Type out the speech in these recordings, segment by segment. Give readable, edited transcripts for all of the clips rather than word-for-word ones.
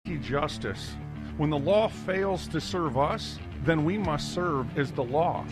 justice. When the law fails to serve us, then we must serve as the law.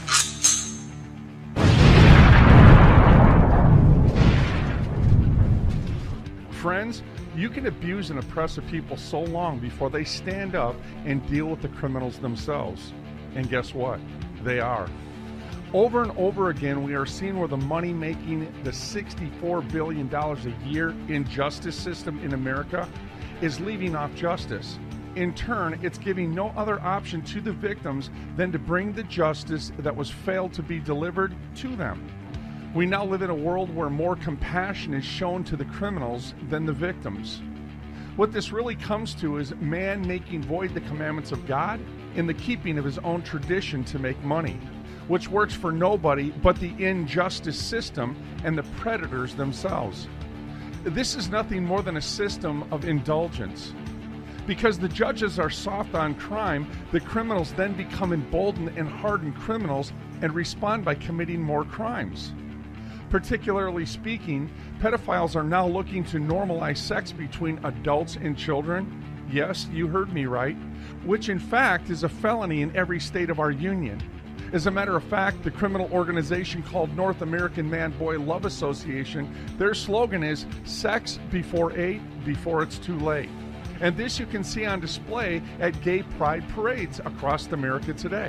Friends, you can abuse and oppress a people so long before they stand up and deal with the criminals themselves. And guess what? They are. Over and over again, we are seeing where the money making the $64 billion a year injustice system in America is leaving off justice. In turn, it's giving no other option to the victims than to bring the justice that was failed to be delivered to them. We now live in a world where more compassion is shown to the criminals than the victims. What this really comes to is man making void the commandments of God in the keeping of his own tradition to make money, which works for nobody but the injustice system and the predators themselves. This is nothing more than a system of indulgence. Because the judges are soft on crime, the criminals then become emboldened and hardened criminals and respond by committing more crimes. Particularly speaking, pedophiles are now looking to normalize sex between adults and children. Yes, you heard me right, which in fact is a felony in every state of our union. As a matter of fact, the criminal organization called North American Man-Boy Love Association, their slogan is sex before 8, before it's too late. And this you can see on display at gay pride parades across America today.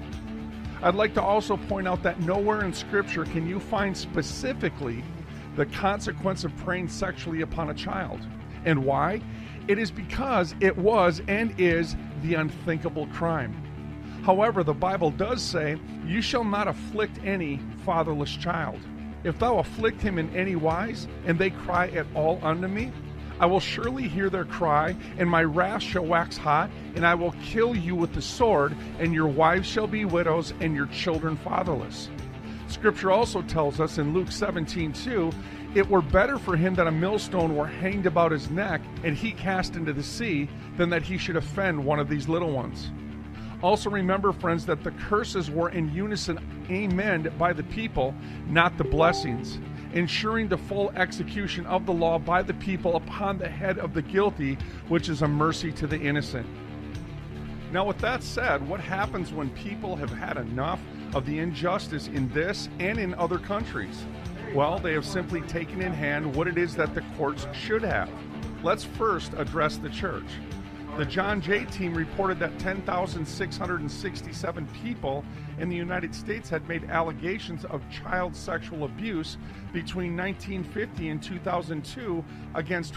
I'd like to also point out that nowhere in Scripture can you find specifically the consequence of preying sexually upon a child. And why? It is because it was and is the unthinkable crime. However, the Bible does say, "You shall not afflict any fatherless child. If thou afflict him in any wise, and they cry at all unto me, I will surely hear their cry, and my wrath shall wax hot, and I will kill you with the sword, and your wives shall be widows, and your children fatherless." Scripture also tells us in Luke 17:2, "It were better for him that a millstone were hanged about his neck, and he cast into the sea, than that he should offend one of these little ones." Also remember, friends, that the curses were in unison amened by the people, not the blessings, ensuring the full execution of the law by the people upon the head of the guilty, which is a mercy to the innocent. Now, with that said, what happens when people have had enough of the injustice in this and in other countries? Well, they have simply taken in hand what it is that the courts should have. Let's first address the church. The John Jay team reported that 10,667 people in the United States had made allegations of child sexual abuse between 1950 and 2002 against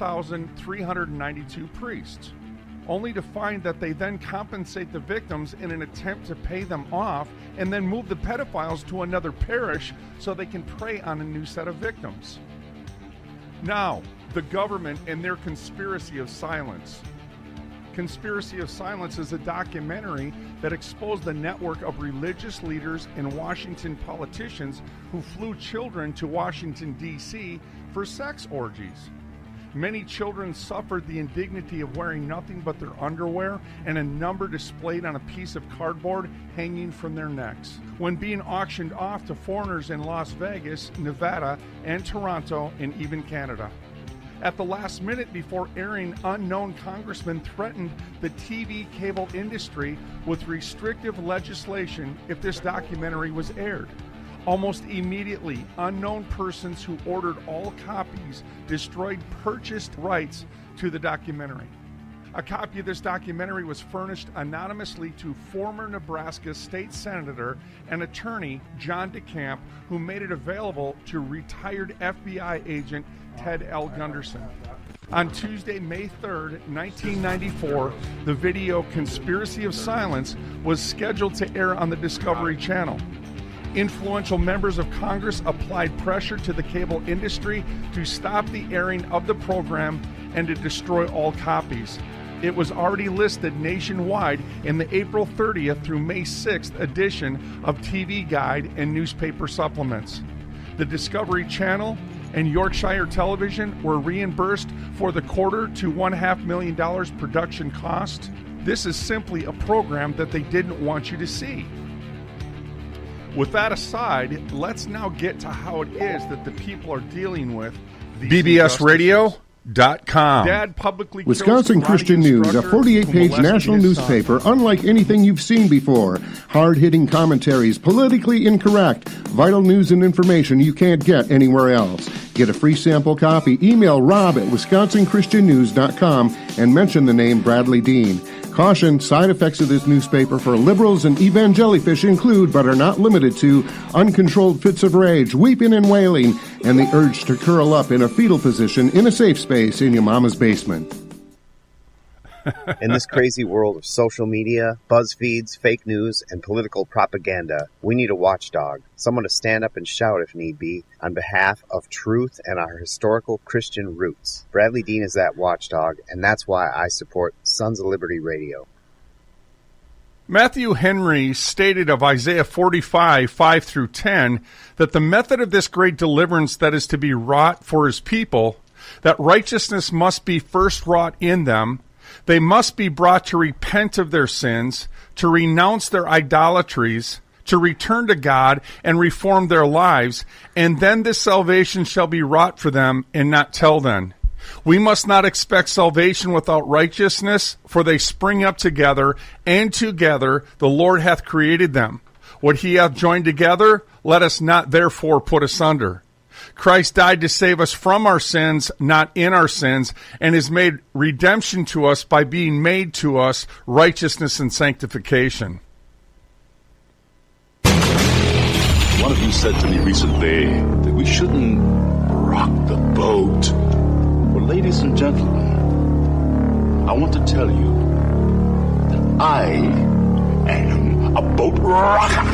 4,392 priests, only to find that they then compensate the victims in an attempt to pay them off and then move the pedophiles to another parish so they can prey on a new set of victims. Now, the government and their conspiracy of silence. Conspiracy of Silence is a documentary that exposed the network of religious leaders and Washington politicians who flew children to Washington, D.C. for sex orgies. Many children suffered the indignity of wearing nothing but their underwear and a number displayed on a piece of cardboard hanging from their necks when being auctioned off to foreigners in Las Vegas, Nevada, and Toronto, and even Canada. At the last minute before airing, unknown congressmen threatened the TV cable industry with restrictive legislation if this documentary was aired. Almost immediately, unknown persons who ordered all copies destroyed purchased rights to the documentary. A copy of this documentary was furnished anonymously to former Nebraska state senator and attorney John DeCamp, who made it available to retired FBI agent Ted L. Gunderson. On Tuesday, May 3rd, 1994, the video Conspiracy of Silence was scheduled to air on the Discovery Channel. Influential members of Congress applied pressure to the cable industry to stop the airing of the program and to destroy all copies. It was already listed nationwide in the April 30th through May 6th edition of TV Guide and newspaper supplements. The Discovery Channel and Yorkshire Television were reimbursed for the $250,000 to $1.5 million production cost. This is simply a program that they didn't want you to see. With that aside, let's now get to how it is that the people are dealing with these BBS Radio, Dad publicly Wisconsin kills Christian karate News, a instructor 48-page who molested national his son. newspaper unlike anything you've seen before. Hard-hitting commentaries, politically incorrect, vital news and information you can't get anywhere else. Get a free sample copy. Email Rob at WisconsinChristianNews.com and mention the name Bradley Dean. Caution, side effects of this newspaper for liberals and evangelifish include, but are not limited to, uncontrolled fits of rage, weeping and wailing, and the urge to curl up in a fetal position in a safe space in your mama's basement. In this crazy world of social media, buzz feeds, fake news, and political propaganda, we need a watchdog, someone to stand up and shout if need be, on behalf of truth and our historical Christian roots. Bradley Dean is that watchdog, and that's why I support Sons of Liberty Radio. Matthew Henry stated of Isaiah 45, 5 through 10, that the method of this great deliverance that is to be wrought for his people, that righteousness must be first wrought in them, they must be brought to repent of their sins, to renounce their idolatries, to return to God and reform their lives, and then this salvation shall be wrought for them, and not till then. We must not expect salvation without righteousness, for they spring up together, and together the Lord hath created them. What he hath joined together, let us not therefore put asunder. Christ died to save us from our sins, not in our sins, and has made redemption to us by being made to us righteousness and sanctification. One of you said to me recently that we shouldn't rock the boat. Well, ladies and gentlemen, I want to tell you that I am a boat rocker.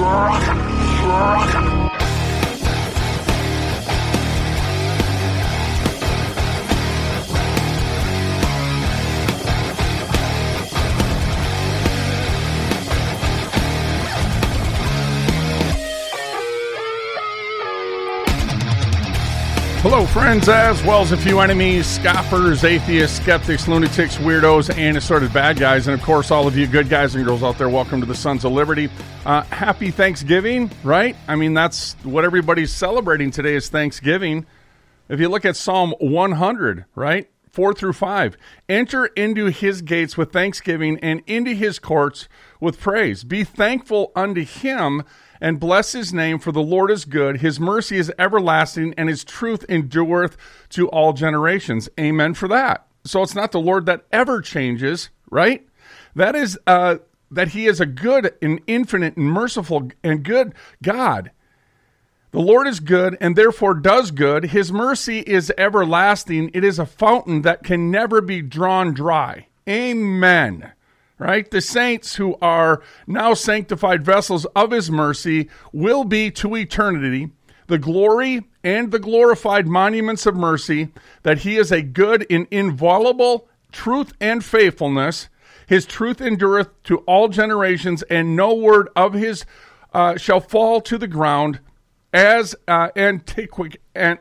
Hello, friends, as well as a few enemies, scoffers, atheists, skeptics, lunatics, weirdos, and assorted bad guys. And, of course, all of you good guys and girls out there, welcome to the Sons of Liberty. Happy Thanksgiving, right? I mean, that's what everybody's celebrating today is Thanksgiving. If you look at Psalm 100, right, 4 through 5, enter into his gates with thanksgiving and into his courts with praise. Be thankful unto him and bless his name, for the Lord is good. His mercy is everlasting, and his truth endureth to all generations. Amen for that. So it's not the Lord that ever changes, right? That is that he is a good and infinite and merciful and good God. The Lord is good and therefore does good. His mercy is everlasting. It is a fountain that can never be drawn dry. Amen. Right? The saints who are now sanctified vessels of his mercy will be to eternity the glory and the glorified monuments of mercy, that he is a good and inviolable truth and faithfulness. His truth endureth to all generations, and no word of his shall fall to the ground as antiquated.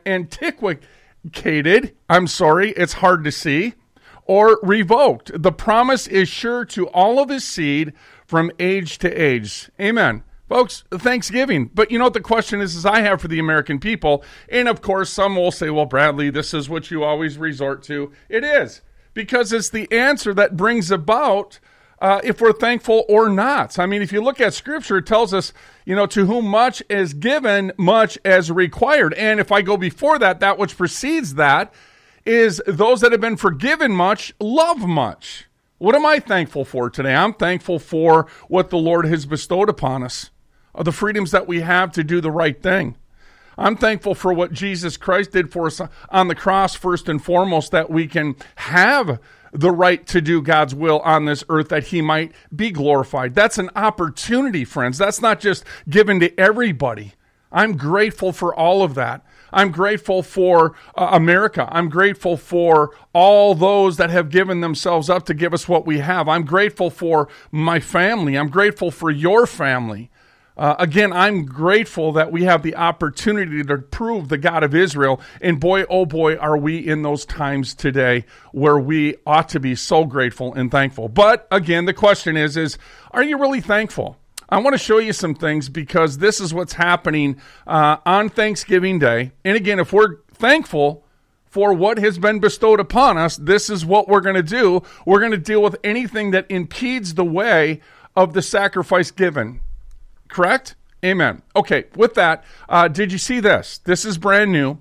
I'm sorry, it's hard to see. Or revoked. The promise is sure to all of his seed from age to age. Amen. Folks, Thanksgiving. But you know what the question is I have for the American people? And of course, some will say, well, Bradley, this is what you always resort to. It is. Because it's the answer that brings about if we're thankful or not. I mean, if you look at Scripture, it tells us, to whom much is given, much is required. And if I go before that, that which precedes that, is those that have been forgiven much, love much. What am I thankful for today? I'm thankful for what the Lord has bestowed upon us, the freedoms that we have to do the right thing. I'm thankful for what Jesus Christ did for us on the cross, first and foremost, that we can have the right to do God's will on this earth, that he might be glorified. That's an opportunity, friends. That's not just given to everybody. I'm grateful for all of that. I'm grateful for America. I'm grateful for all those that have given themselves up to give us what we have. I'm grateful for my family. I'm grateful for your family. Again, I'm grateful that we have the opportunity to prove the God of Israel. And boy, oh boy, are we in those times today where we ought to be so grateful and thankful. But again, the question is are you really thankful? I want to show you some things because this is what's happening on Thanksgiving Day. And again, if we're thankful for what has been bestowed upon us, this is what we're going to do. We're going to deal with anything that impedes the way of the sacrifice given. Correct? Amen. Okay, with that, did you see this? This is brand new.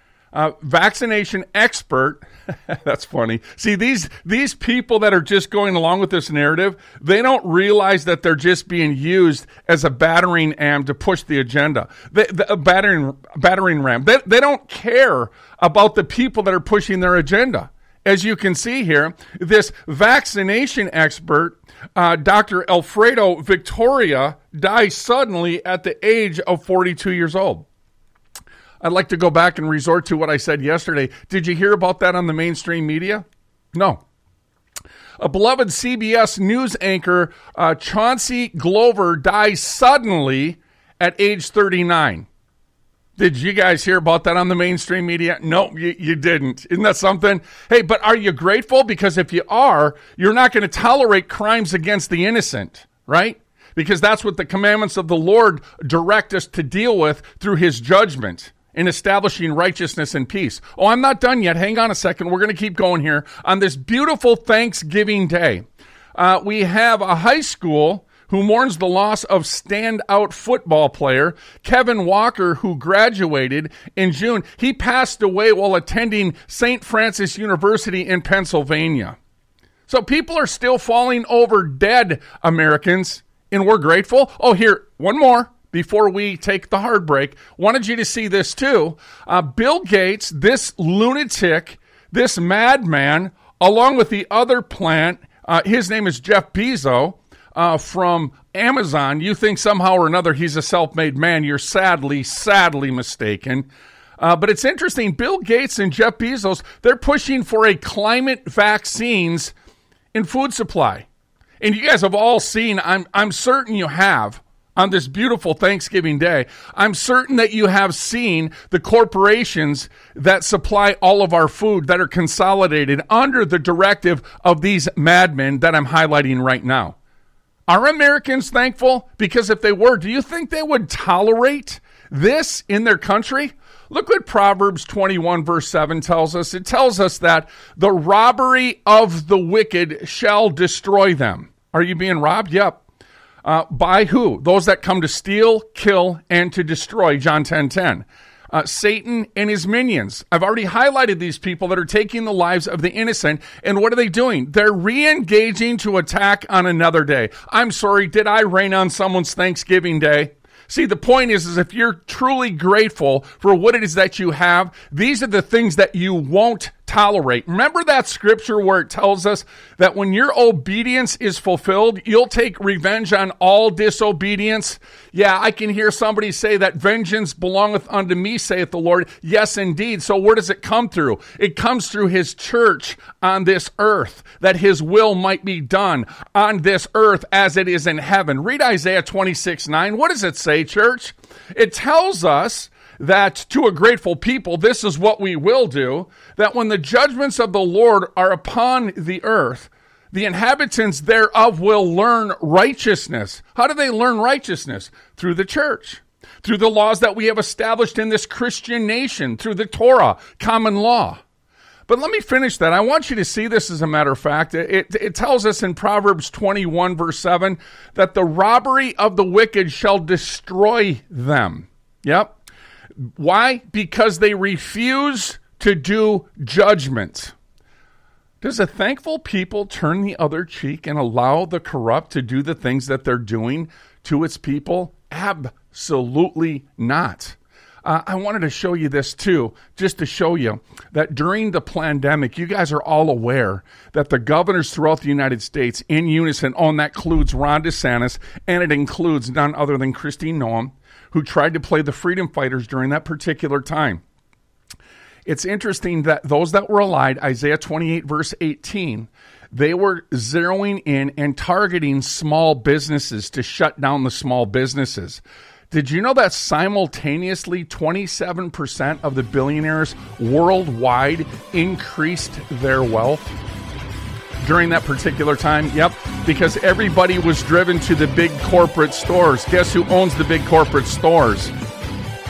Vaccination expert. That's funny. See, these people that are just going along with this narrative, they don't realize that they're just being used as a battering ram to push the agenda. A battering ram. They don't care about the people that are pushing their agenda. As you can see here, this vaccination expert, Dr. Alfredo Victoria, dies suddenly at the age of 42 years old. I'd like to go back and resort to what I said yesterday. Did you hear about that on the mainstream media? No. A beloved CBS News anchor, Chauncey Glover, dies suddenly at age 39. Did you guys hear about that on the mainstream media? No, you didn't. Isn't that something? Hey, but are you grateful? Because if you are, you're not going to tolerate crimes against the innocent, right? Because that's what the commandments of the Lord direct us to deal with through his judgment in establishing righteousness and peace. Oh, I'm not done yet. Hang on a second. We're going to keep going here. On this beautiful Thanksgiving Day, we have a high school who mourns the loss of standout football player Kevin Walker, who graduated in June. He passed away while attending St. Francis University in Pennsylvania. So people are still falling over dead, Americans, and we're grateful. Oh, here, one more before we take the hard break. Wanted you to see this too. Bill Gates, this lunatic, this madman, along with the other plant, his name is Jeff Bezos, from Amazon. You think somehow or another he's a self-made man. You're sadly mistaken. But it's interesting. Bill Gates and Jeff Bezos, they're pushing for a climate vaccines in food supply. And you guys have all seen, I'm certain you have, on this beautiful Thanksgiving Day, I'm certain that you have seen the corporations that supply all of our food that are consolidated under the directive of these madmen that I'm highlighting right now. Are Americans thankful? Because if they were, do you think they would tolerate this in their country? Look what Proverbs 21 verse 7 tells us. It tells us that the robbery of the wicked shall destroy them. Are you being robbed? Yep. By who? Those that come to steal, kill, and to destroy. John 10:10. Satan and his minions. I've already highlighted these people that are taking the lives of the innocent. And what are they doing? They're re-engaging to attack on another day. I'm sorry, did I rain on someone's Thanksgiving Day? See, the point is if you're truly grateful for what it is that you have, these are the things that you won't tolerate. Remember that scripture where it tells us that when your obedience is fulfilled, you'll take revenge on all disobedience? Yeah, I can hear somebody say that vengeance belongeth unto me, saith the Lord. Yes, indeed. So where does it come through? It comes through his church on this earth, that his will might be done on this earth as it is in heaven. Read Isaiah 26:9. What does it say, church? It tells us that to a grateful people, this is what we will do, that when the judgments of the Lord are upon the earth, the inhabitants thereof will learn righteousness. How do they learn righteousness? Through the church, through the laws that we have established in this Christian nation, through the Torah, common law. But let me finish that. I want you to see this as a matter of fact. It tells us in Proverbs 21 verse 7 that the robbery of the wicked shall destroy them. Yep. Why? Because they refuse to do judgment. Does a thankful people turn the other cheek and allow the corrupt to do the things that they're doing to its people? Absolutely not. I wanted to show you this too, just to show you that during the pandemic, you guys are all aware that the governors throughout the United States in unison, and that includes Ron DeSantis, and it includes none other than Kristi Noem, who tried to play the freedom fighters during that particular time. It's interesting that those that were allied, Isaiah 28 verse 18, they were zeroing in and targeting small businesses to shut down the small businesses. Did you know that simultaneously 27% of the billionaires worldwide increased their wealth during that particular time? Yep, because everybody was driven to the big corporate stores. Guess who owns the big corporate stores?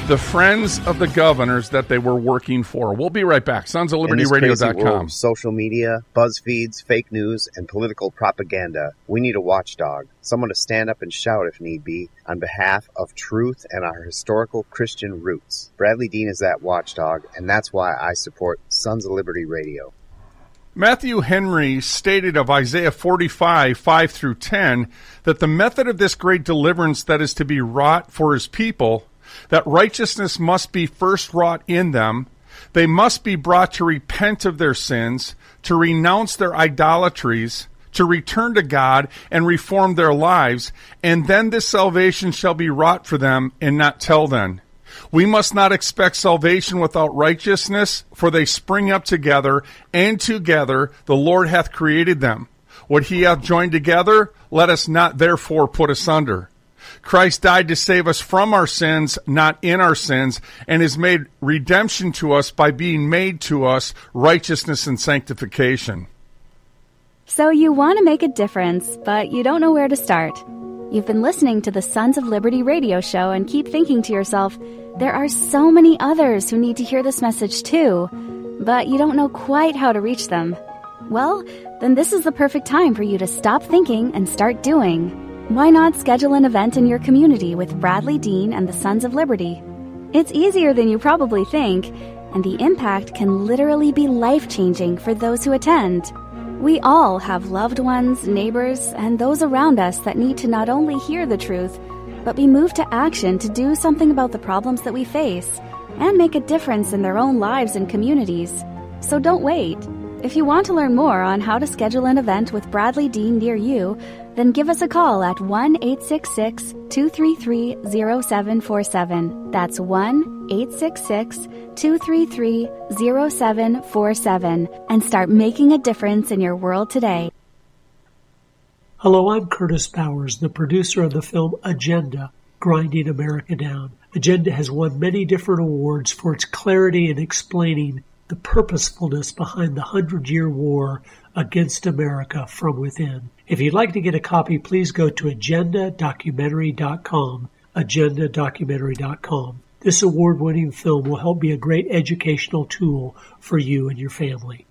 the friends of the governors that they were working for. We'll be right back. Sons of Liberty Radio.com. Social media, buzz feeds, fake news, and political propaganda. We need a watchdog. Someone to stand up and shout if need be on behalf of truth and our historical Christian roots. Bradley Dean is that watchdog, and that's why I support Sons of Liberty Radio. Matthew Henry stated of Isaiah 45, 5 through 10, that the method of this great deliverance that is to be wrought for his people, that righteousness must be first wrought in them, they must be brought to repent of their sins, to renounce their idolatries, to return to God and reform their lives, and then this salvation shall be wrought for them, and not till then. We must not expect salvation without righteousness, for they spring up together, and together the Lord hath created them. What he hath joined together, let us not therefore put asunder. Christ died to save us from our sins, not in our sins, and has made redemption to us by being made to us righteousness and sanctification. So you want to make a difference, but you don't know where to start. You've been listening to the Sons of Liberty radio show and keep thinking to yourself, there are so many others who need to hear this message too, but you don't know quite how to reach them. Well, then this is the perfect time for you to stop thinking and start doing. Why not schedule an event in your community with Bradley Dean and the Sons of Liberty? It's easier than you probably think, and the impact can literally be life-changing for those who attend. We all have loved ones, neighbors, and those around us that need to not only hear the truth, but be moved to action to do something about the problems that we face and make a difference in their own lives and communities. So don't wait. If you want to learn more on how to schedule an event with Bradley Dean near you, then give us a call at 1-866-233-0747. That's 1-866-233-0747 and start making a difference in your world today. Hello, I'm Curtis Bowers, the producer of the film Agenda, Grinding America Down. Agenda has won many different awards for its clarity in explaining the purposefulness behind the 100-year war against America from within. If you'd like to get a copy, please go to agendadocumentary.com, agendadocumentary.com. This award-winning film will help be a great educational tool for you and your family.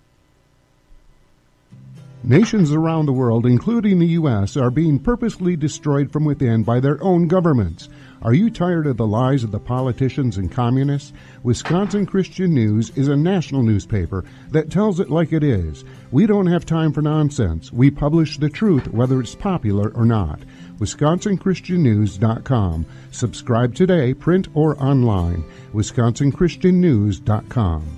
Nations around the world, including the U.S., are being purposely destroyed from within by their own governments. Are you tired of the lies of the politicians and communists? Wisconsin Christian News is a national newspaper that tells it like it is. We don't have time for nonsense. We publish the truth, whether it's popular or not. WisconsinChristianNews.com. Subscribe today, print or online. WisconsinChristianNews.com.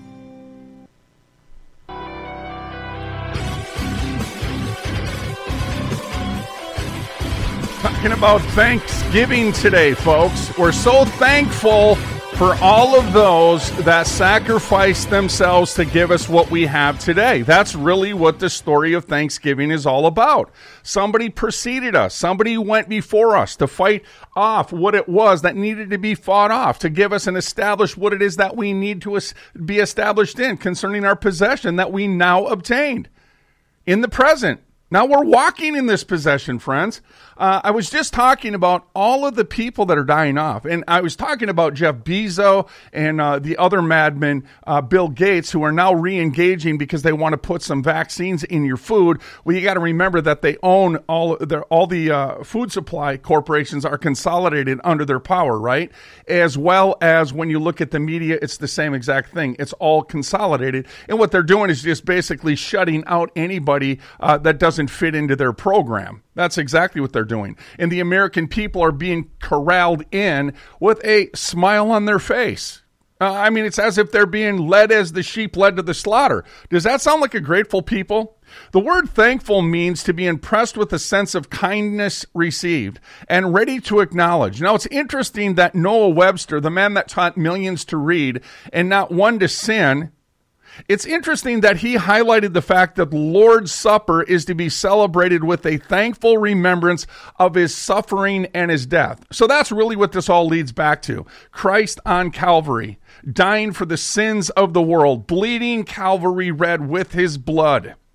Talking about Thanksgiving today, folks. We're so thankful for all of those that sacrificed themselves to give us what we have today. That's really what the story of Thanksgiving is all about. Somebody preceded us. Somebody went before us to fight off what it was that needed to be fought off, to give us and establish what it is that we need to be established in concerning our possession that we now obtained in the present. Now we're walking in this possession, friends. I was just talking about all of the people that are dying off. And I was talking about Jeff Bezos and the other madman, Bill Gates, who are now re-engaging because they want to put some vaccines in your food. Well, you got to remember that they own all the food supply corporations are consolidated under their power, right? As well as when you look at the media, it's the same exact thing. It's all consolidated. And what they're doing is just basically shutting out anybody that doesn't fit into their program. That's exactly what they're doing. And the American people are being corralled in with a smile on their face. I mean, it's as if they're being led as the sheep led to the slaughter. Does that sound like a grateful people? The word thankful means to be impressed with a sense of kindness received and ready to acknowledge. Now, it's interesting that Noah Webster, the man that taught millions to read and not one to sin, it's interesting that he highlighted the fact that the Lord's Supper is to be celebrated with a thankful remembrance of his suffering and his death. So that's really what this all leads back to. Christ on Calvary, dying for the sins of the world, bleeding Calvary red with his blood.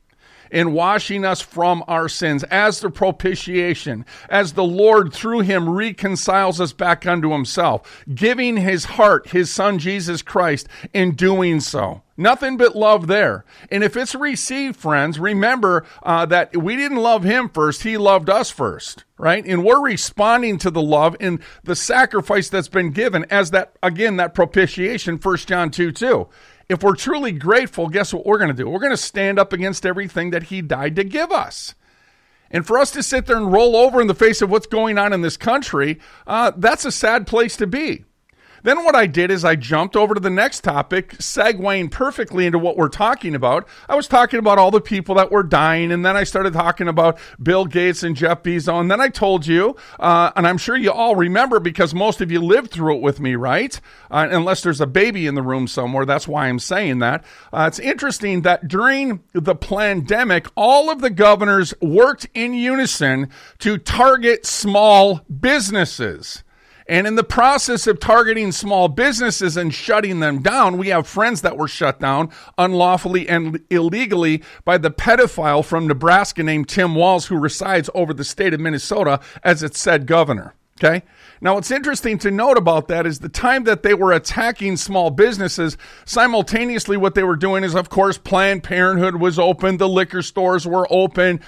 in washing us from our sins as the propitiation, as the Lord through him reconciles us back unto himself, giving his heart, his son Jesus Christ, in doing so. Nothing but love there. And if it's received, friends, remember that we didn't love him first. He loved us first, right? And we're responding to the love and the sacrifice that's been given as that, again, that propitiation, 1 John 2:2. If we're truly grateful, guess what we're going to do? We're going to stand up against everything that he died to give us. And for us to sit there and roll over in the face of what's going on in this country, that's a sad place to be. Then what I did is I jumped over to the next topic, segueing perfectly into what we're talking about. I was talking about all the people that were dying, and then I started talking about Bill Gates and Jeff Bezos, and then I told you, and I'm sure you all remember because most of you lived through it with me, right? Unless there's a baby in the room somewhere, that's why I'm saying that. It's interesting that during the pandemic, all of the governors worked in unison to target small businesses. And in the process of targeting small businesses and shutting them down, we have friends that were shut down unlawfully and illegally by the pedophile from Nebraska named Tim Walz, who resides over the state of Minnesota as its said governor. Okay. Now, what's interesting to note about that is the time that they were attacking small businesses, simultaneously what they were doing is, of course, Planned Parenthood was open, the liquor stores were open,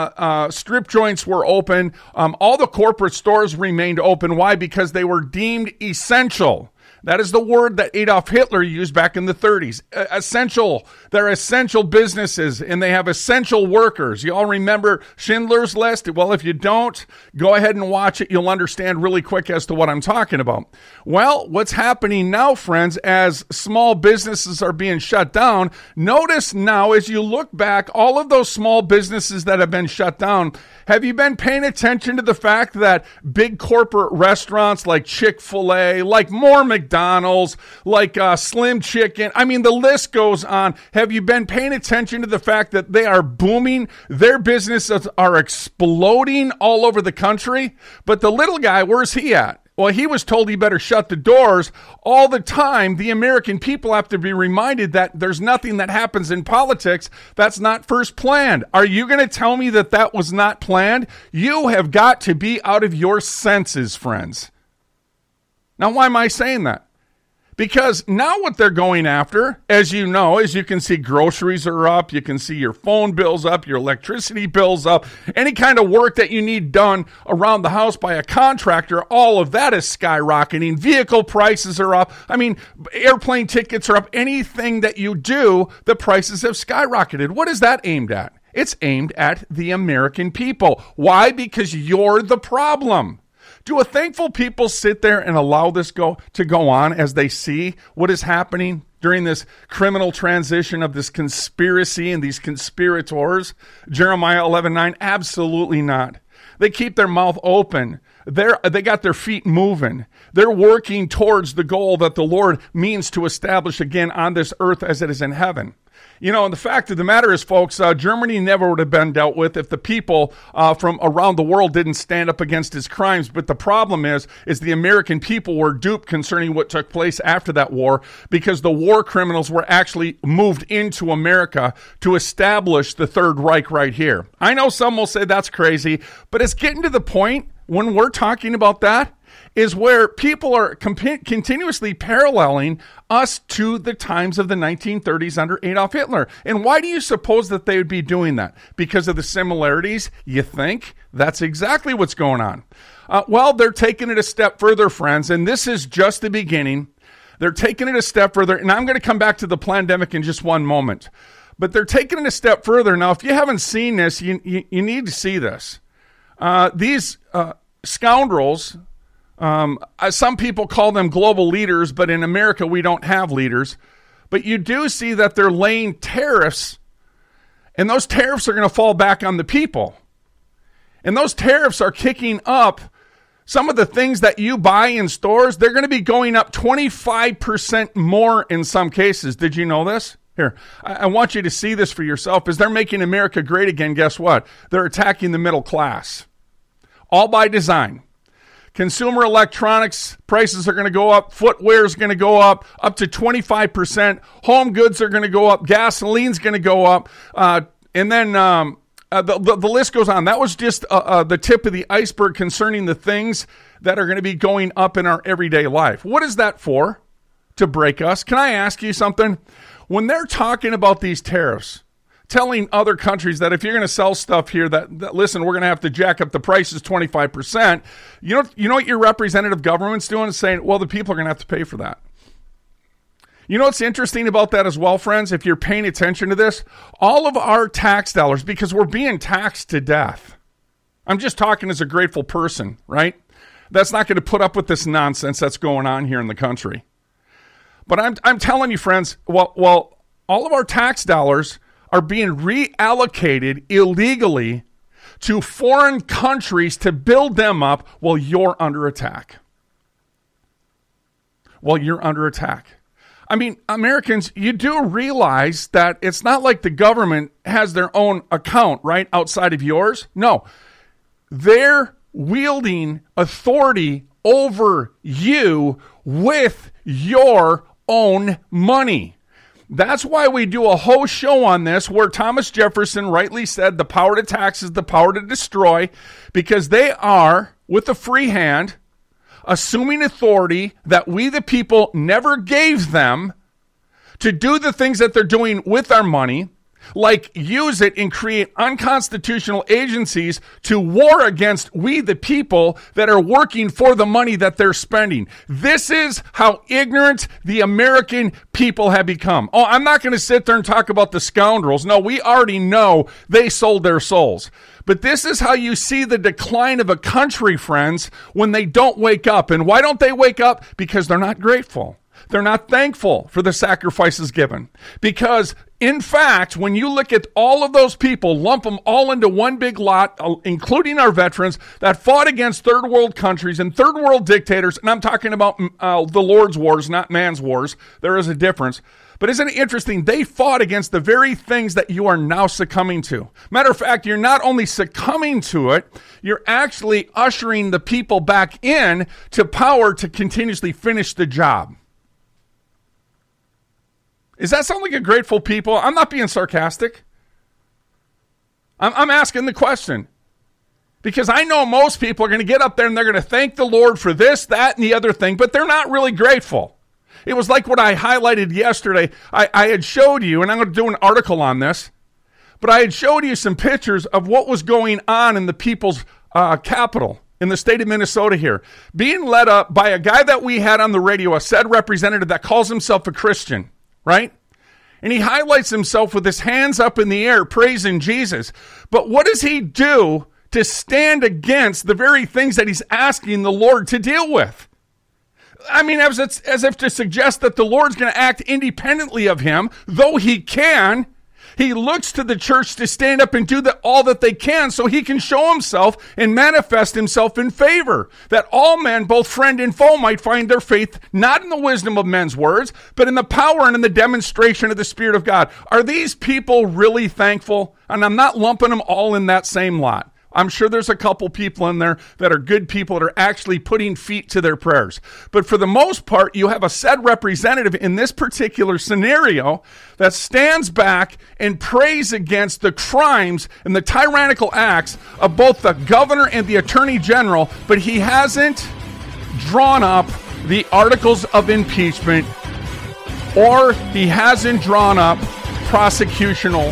strip joints were open, all the corporate stores remained open. Why? Because they were deemed essential. That is the word that Adolf Hitler used back in the 30s. Essential. They're essential businesses, and they have essential workers. You all remember Schindler's List? Well, if you don't, go ahead and watch it. You'll understand really quick as to what I'm talking about. Well, what's happening now, friends, as small businesses are being shut down, notice now as you look back, all of those small businesses that have been shut down, have you been paying attention to the fact that big corporate restaurants like Chick-fil-A, like more McDonald's, like Slim Chicken, I mean, the list goes on. Have you been paying attention to the fact that they are booming? Their businesses are exploding all over the country. But the little guy, where's he at? Well, he was told he better shut the doors. All the time, the American people have to be reminded that there's nothing that happens in politics that's not first planned. Are you going to tell me that that was not planned? You have got to be out of your senses, friends. Now, why am I saying that? Because now what they're going after, as you know, as you can see, groceries are up, you can see your phone bills up, your electricity bills up, any kind of work that you need done around the house by a contractor, all of that is skyrocketing. Vehicle prices are up. I mean, airplane tickets are up. Anything that you do, the prices have skyrocketed. What is that aimed at? It's aimed at the American people. Why? Because you're the problem. Do a thankful people sit there and allow this to go on as they see what is happening during this criminal transition of this conspiracy and these conspirators? Jeremiah 11:9, absolutely not. They keep their mouth open. They got their feet moving. They're working towards the goal that the Lord means to establish again on this earth as it is in heaven. You know, and the fact of the matter is, folks, Germany never would have been dealt with if the people from around the world didn't stand up against his crimes. But the problem is the American people were duped concerning what took place after that war, because the war criminals were actually moved into America to establish the Third Reich right here. I know some will say that's crazy, but it's getting to the point when we're talking about that is where people are continuously paralleling us to the times of the 1930s under Adolf Hitler. And why do you suppose that they would be doing that? Because of the similarities? You think? That's exactly what's going on. Well, they're taking it a step further, friends, and this is just the beginning. They're taking it a step further, and I'm going to come back to the pandemic in just one moment. But they're taking it a step further. Now, if you haven't seen this, you need to see this. These scoundrels... some people call them global leaders, but in America, we don't have leaders. But you do see that they're laying tariffs, and those tariffs are going to fall back on the people. And those tariffs are kicking up some of the things that you buy in stores. They're going to be going up 25% more in some cases. Did you know this? Here, I want you to see this for yourself. As they're making America great again, guess what? They're attacking the middle class. All by design. Consumer electronics prices are going to go up. Footwear is going to go up to 25%. Home goods are going to go up. Gasoline's going to go up. And then the list goes on. That was just the tip of the iceberg concerning the things that are going to be going up in our everyday life. What is that for? To break us? Can I ask you something? When they're talking about these tariffs, telling other countries that if you're going to sell stuff here, that listen, we're going to have to jack up the prices 25%. You know what your representative government's doing? Is saying, well, the people are going to have to pay for that. You know what's interesting about that as well, friends? If you're paying attention to this, all of our tax dollars, because we're being taxed to death. I'm just talking as a grateful person, right? That's not going to put up with this nonsense that's going on here in the country. But I'm telling you, friends, well, all of our tax dollars are being reallocated illegally to foreign countries to build them up while you're under attack. I mean, Americans, you do realize that it's not like the government has their own account, right, outside of yours. No, they're wielding authority over you with your own money. That's why we do a whole show on this where Thomas Jefferson rightly said the power to tax is the power to destroy, because they are, with a free hand, assuming authority that we the people never gave them to do the things that they're doing with our money, like use it and create unconstitutional agencies to war against we the people that are working for the money that they're spending. This is how ignorant the American people have become. Oh, I'm not going to sit there and talk about the scoundrels. No, we already know they sold their souls. But this is how you see the decline of a country, friends, when they don't wake up. And why don't they wake up? Because they're not grateful. They're not thankful for the sacrifices given. Because, in fact, when you look at all of those people, lump them all into one big lot, including our veterans that fought against third world countries and third world dictators, and I'm talking about the Lord's wars, not man's wars. There is a difference. But isn't it interesting? They fought against the very things that you are now succumbing to. Matter of fact, you're not only succumbing to it, you're actually ushering the people back in to power to continuously finish the job. Does that sound like a grateful people? I'm not being sarcastic. I'm asking the question. Because I know most people are going to get up there and they're going to thank the Lord for this, that, and the other thing, but they're not really grateful. It was like what I highlighted yesterday. I had showed you, and I'm going to do an article on this, but I had showed you some pictures of what was going on in the people's capital in the state of Minnesota here, being led up by a guy that we had on the radio, a said representative that calls himself a Christian. Right? And he highlights himself with his hands up in the air, praising Jesus. But what does he do to stand against the very things that he's asking the Lord to deal with? I mean, as if to suggest that the Lord's going to act independently of him, though he can. He looks to the church to stand up and do all that they can so he can show himself and manifest himself in favor, that all men, both friend and foe, might find their faith not in the wisdom of men's words, but in the power and in the demonstration of the Spirit of God. Are these people really thankful? And I'm not lumping them all in that same lot. I'm sure there's a couple people in there that are good people that are actually putting feet to their prayers. But for the most part, you have a said representative in this particular scenario that stands back and prays against the crimes and the tyrannical acts of both the governor and the attorney general, but he hasn't drawn up the articles of impeachment, or he hasn't drawn up prosecutorial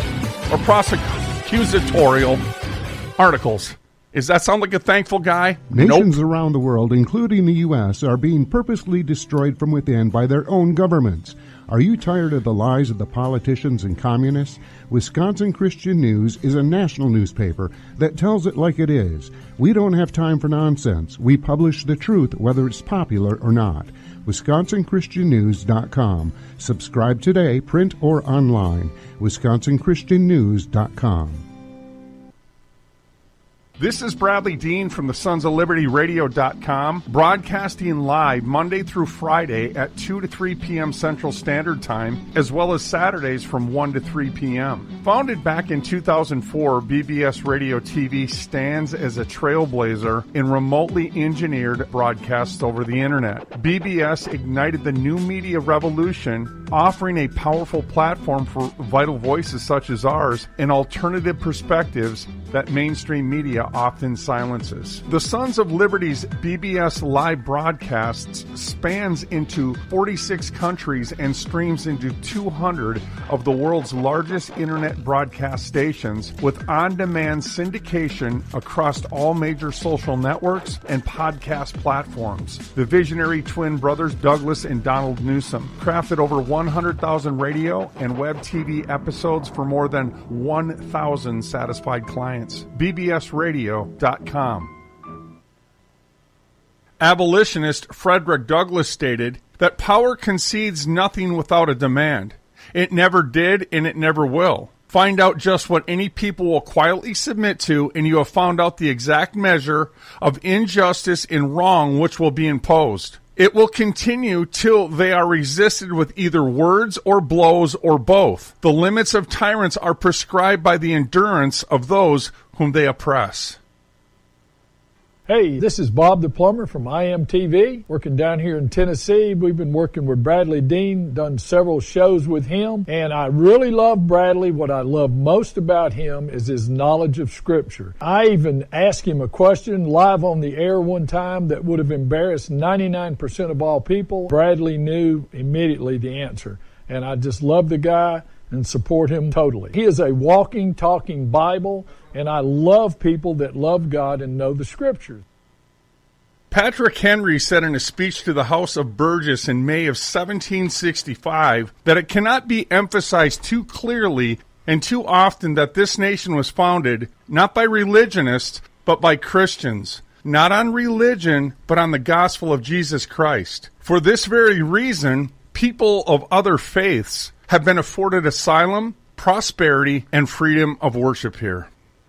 articles. Does that sound like a thankful guy? Nations around the world, including the U.S., are being purposely destroyed from within by their own governments. Are you tired of the lies of the politicians and communists? Wisconsin Christian News is a national newspaper that tells it like it is. We don't have time for nonsense. We publish the truth, whether it's popular or not. WisconsinChristianNews.com. Subscribe today, print or online. WisconsinChristianNews.com. This is Bradley Dean from the Sons of Liberty Radio.com, broadcasting live Monday through Friday at 2 to 3 p.m. Central Standard Time, as well as Saturdays from 1 to 3 p.m. Founded back in 2004, BBS Radio TV stands as a trailblazer in remotely engineered broadcasts over the internet. BBS ignited the new media revolution, offering a powerful platform for vital voices such as ours and alternative perspectives that mainstream media often silences. The Sons of Liberty's BBS live broadcasts spans into 46 countries and streams into 200 of the world's largest internet broadcast stations, with on-demand syndication across all major social networks and podcast platforms. The visionary twin brothers Douglas and Donald Newsom crafted over 100,000 radio and web TV episodes for more than 1,000 satisfied clients. BBSradio.com. Abolitionist Frederick Douglass stated that power concedes nothing without a demand. It never did, and it never will. Find out just what any people will quietly submit to, and you have found out the exact measure of injustice and wrong which will be imposed. It will continue till they are resisted with either words or blows or both. The limits of tyrants are prescribed by the endurance of those whom they oppress. Hey, this is Bob the Plumber from IMTV, working down here in Tennessee. We've been working with Bradley Dean, done several shows with him, and I really love Bradley. What I love most about him is his knowledge of Scripture. I even asked him a question live on the air one time that would have embarrassed 99% of all people. Bradley knew immediately the answer, and I just love the guy and support him totally. He is a walking, talking Bible, and I love people that love God and know the Scriptures. Patrick Henry said in a speech to the House of Burgess in May of 1765 that it cannot be emphasized too clearly and too often that this nation was founded not by religionists, but by Christians, not on religion, but on the gospel of Jesus Christ. For this very reason, people of other faiths have been afforded asylum, prosperity, and freedom of worship here.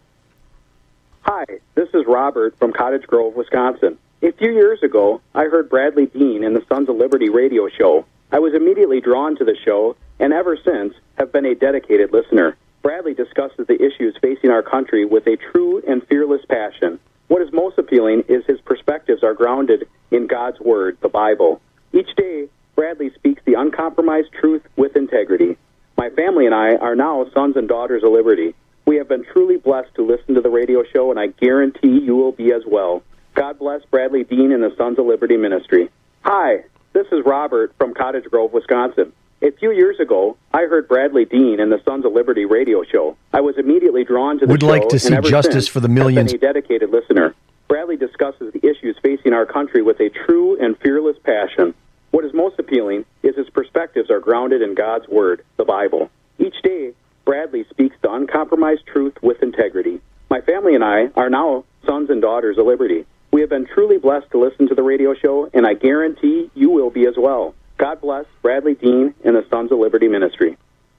Hi, this is Robert from Cottage Grove, Wisconsin. A few years ago, I heard Bradley Dean in the Sons of Liberty radio show. I was immediately drawn to the show, and ever since have been a dedicated listener. Bradley discusses the issues facing our country with a true and fearless passion. What is most appealing is his perspectives are grounded in God's Word, the Bible. Each day, Bradley speaks the uncompromised truth with integrity. My family and I are now sons and daughters of liberty. We have been truly blessed to listen to the radio show, and I guarantee you will be as well. God bless Bradley Dean and the Sons of Liberty Ministry. Hi, this is Robert from Cottage Grove, Wisconsin. A few years ago, I heard Bradley Dean in the Sons of Liberty radio show. I was immediately drawn to the show, like to see justice for the millions. I've been a dedicated listener. Bradley discusses the issues facing our country with a true and fearless passion. What is most appealing is his perspectives are grounded in God's Word, the Bible. Each day, Bradley speaks the uncompromised truth with integrity. My family and I are now sons and daughters of liberty. We have been truly blessed to listen to the radio show, and I guarantee you will be as well. God bless Bradley Dean and the Sons of Liberty Ministry.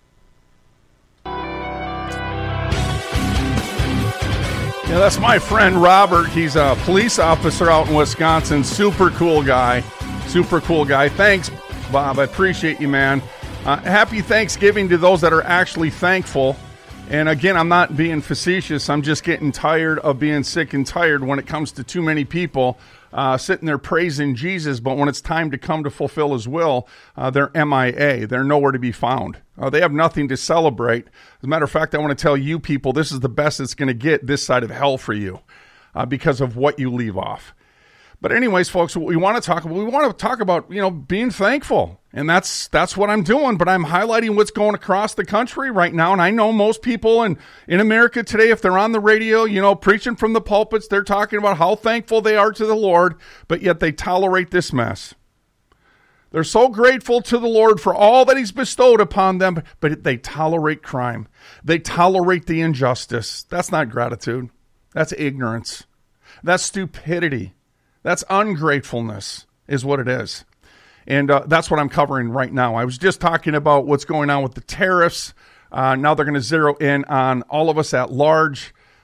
Yeah, that's my friend Robert. He's a police officer out in Wisconsin. Super cool guy. Super cool guy. Thanks, Bob. I appreciate you, man. Happy Thanksgiving to those that are actually thankful. And again, I'm not being facetious. I'm just getting tired of being sick and tired when it comes to too many people sitting there praising Jesus, but when it's time to come to fulfill his will, they're MIA. They're nowhere to be found. They have nothing to celebrate. As a matter of fact, I want to tell you people, this is the best it's going to get this side of hell for you because of what you leave off. But anyways, folks, what we want to talk about, being thankful. And that's what I'm doing. But I'm highlighting what's going across the country right now. And I know most people in America today, if they're on the radio, preaching from the pulpits, they're talking about how thankful they are to the Lord, but yet they tolerate this mess. They're so grateful to the Lord for all that he's bestowed upon them, but they tolerate crime. They tolerate the injustice. That's not gratitude. That's ignorance. That's stupidity. That's ungratefulness is what it is. And that's what I'm covering right now. I was just talking about what's going on with the tariffs. Now they're going to zero in on all of us at large.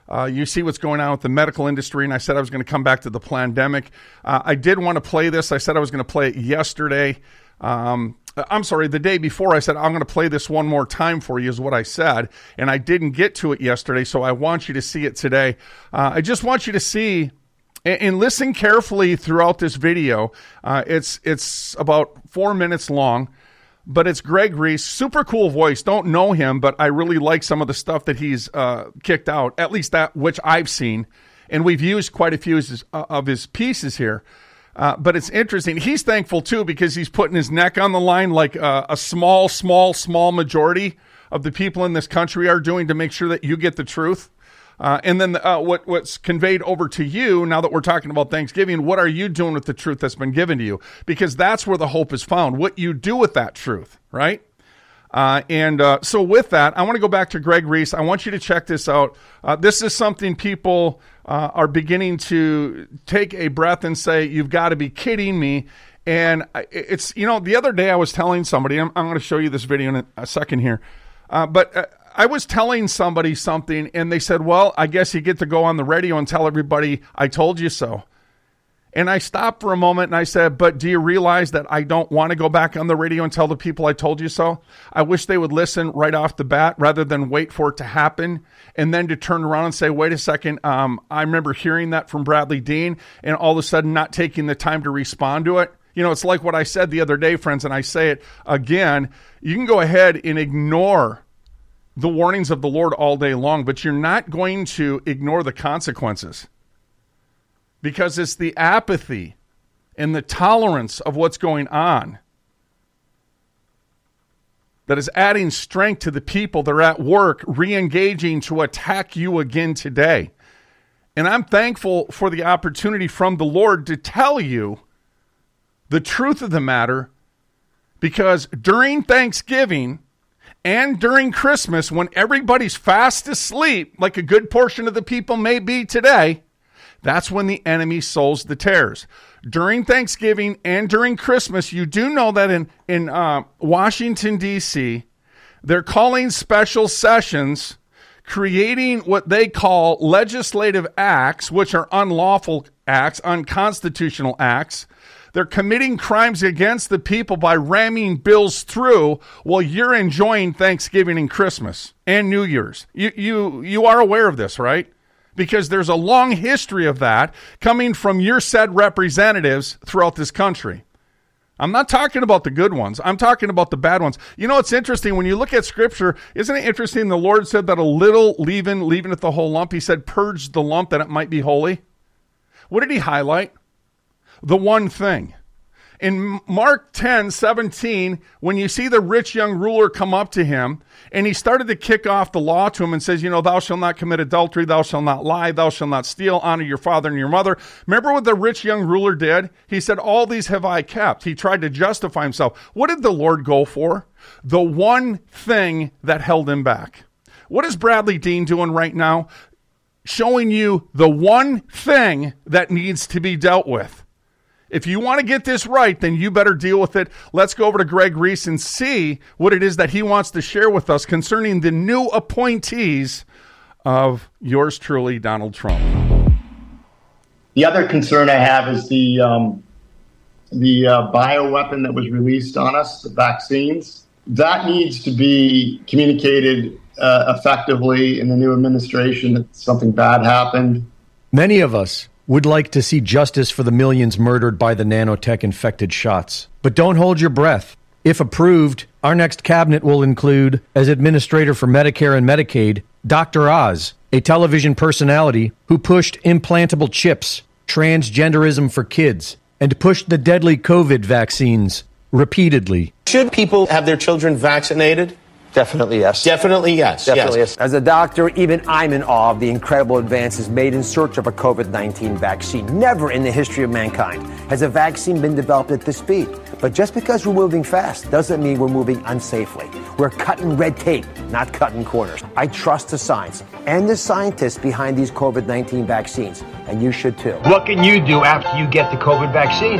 You see what's going on with the medical industry, and I said I was going to come back to the pandemic. I did want to play this. I said I was going to play it yesterday. I'm sorry, the day before. I said I'm going to play this one more time for you is what I said, and I didn't get to it yesterday, so I want you to see it today. I just want you to see and listen carefully throughout this video. It's about 4 minutes long. But it's Greg Reese, super cool voice. Don't know him, but I really like some of the stuff that he's kicked out, at least that which I've seen. And we've used quite a few of his pieces here. But it's interesting. He's thankful, too, because he's putting his neck on the line like a small majority of the people in this country are doing to make sure that you get the truth. And then what's conveyed over to you, now that we're talking about Thanksgiving, what are you doing with the truth that's been given to you? Because that's where the hope is found, what you do with that truth, right? So with that, I want to go back to Greg Reese. I want you to check this out. This is something people are beginning to take a breath and say, you've got to be kidding me. And it's, the other day I was telling somebody, I'm going to show you this video in a second here, but I was telling somebody something, and they said, well, I guess you get to go on the radio and tell everybody I told you so. And I stopped for a moment, and I said, but do you realize that I don't want to go back on the radio and tell the people I told you so? I wish they would listen right off the bat rather than wait for it to happen and then to turn around and say, wait a second, I remember hearing that from Bradley Dean, and all of a sudden not taking the time to respond to it. It's like what I said the other day, friends, and I say it again. You can go ahead and ignore the warnings of the Lord all day long, but you're not going to ignore the consequences, because it's the apathy and the tolerance of what's going on that is adding strength to the people that are at work re-engaging to attack you again today. And I'm thankful for the opportunity from the Lord to tell you the truth of the matter, because during Thanksgiving and during Christmas, when everybody's fast asleep, like a good portion of the people may be today, that's when the enemy sows the tares. During Thanksgiving and during Christmas, you do know that in Washington, D.C., they're calling special sessions, creating what they call legislative acts, which are unlawful acts, unconstitutional acts. They're committing crimes against the people by ramming bills through while you're enjoying Thanksgiving and Christmas and New Year's. You are aware of this, right? Because there's a long history of that coming from your said representatives throughout this country. I'm not talking about the good ones. I'm talking about the bad ones. It's interesting when you look at Scripture. Isn't it interesting? The Lord said that a little leaveneth the whole lump. He said, purge the lump that it might be holy. What did he highlight? The one thing. In Mark 10:17, when you see the rich young ruler come up to him, and he started to kick off the law to him and says, thou shalt not commit adultery, thou shalt not lie, thou shalt not steal, honor your father and your mother. Remember what the rich young ruler did? He said, all these have I kept. He tried to justify himself. What did the Lord go for? The one thing that held him back. What is Bradley Dean doing right now? Showing you the one thing that needs to be dealt with. If you want to get this right, then you better deal with it. Let's go over to Greg Reese and see what it is that he wants to share with us concerning the new appointees of yours truly, Donald Trump. The other concern I have is the bioweapon that was released on us, the vaccines. That needs to be communicated effectively in the new administration that something bad happened. Many of us would like to see justice for the millions murdered by the nanotech-infected shots. But don't hold your breath. If approved, our next cabinet will include, as administrator for Medicare and Medicaid, Dr. Oz, a television personality who pushed implantable chips, transgenderism for kids, and pushed the deadly COVID vaccines repeatedly. Should people have their children vaccinated? Definitely yes. Definitely yes. Definitely yes. As a doctor, even I'm in awe of the incredible advances made in search of a COVID-19 vaccine. Never in the history of mankind has a vaccine been developed at this speed. But just because we're moving fast doesn't mean we're moving unsafely. We're cutting red tape, not cutting corners. I trust the science and the scientists behind these COVID-19 vaccines, and you should too. What can you do after you get the COVID vaccine?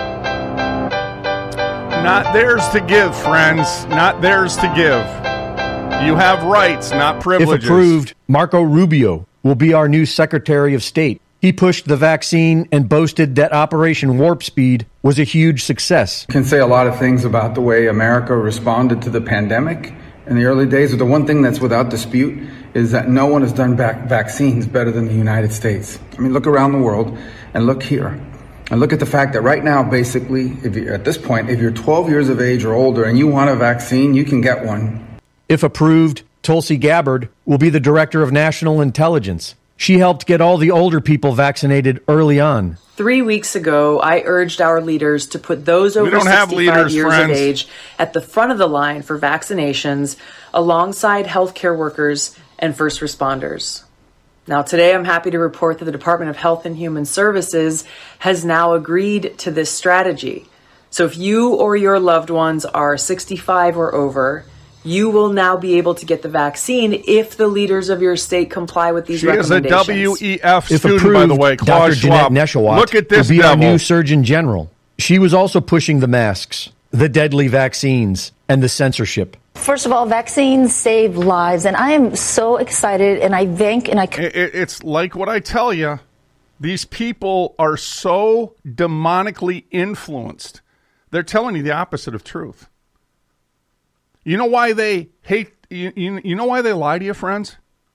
Not theirs to give, friends. Not theirs to give. You have rights, not privileges. If approved, Marco Rubio, will be our new Secretary of State. He pushed the vaccine and boasted that Operation Warp Speed was a huge success. I can say a lot of things about the way America responded to the pandemic in the early days, but the one thing that's without dispute is that no one has done vaccines better than the United States. I mean, look around the world and look here. And look at the fact that right now, basically, at this point, if you're 12 years of age or older and you want a vaccine, you can get one. If approved, Tulsi Gabbard will be the Director of National Intelligence. She helped get all the older people vaccinated early on. 3 weeks ago, I urged our leaders to put those over 65 years of age at the front of the line for vaccinations alongside healthcare workers and first responders. Now, today I'm happy to report that the Department of Health and Human Services has now agreed to this strategy. So if you or your loved ones are 65 or over, you will now be able to get the vaccine if the leaders of your state comply with these recommendations. She is a WEF If student, approved, by the way, Claude Dr. Jeanette Schwab. Neshawat Look at this will be our devil. new Surgeon General. She was also pushing the masks, the deadly vaccines, and the censorship. First of all, vaccines save lives, and I am so excited, and I think, and I... It's like what I tell you. These people are so demonically influenced. They're telling you the opposite of truth. You know why they hate, you know why they lie to you, friends?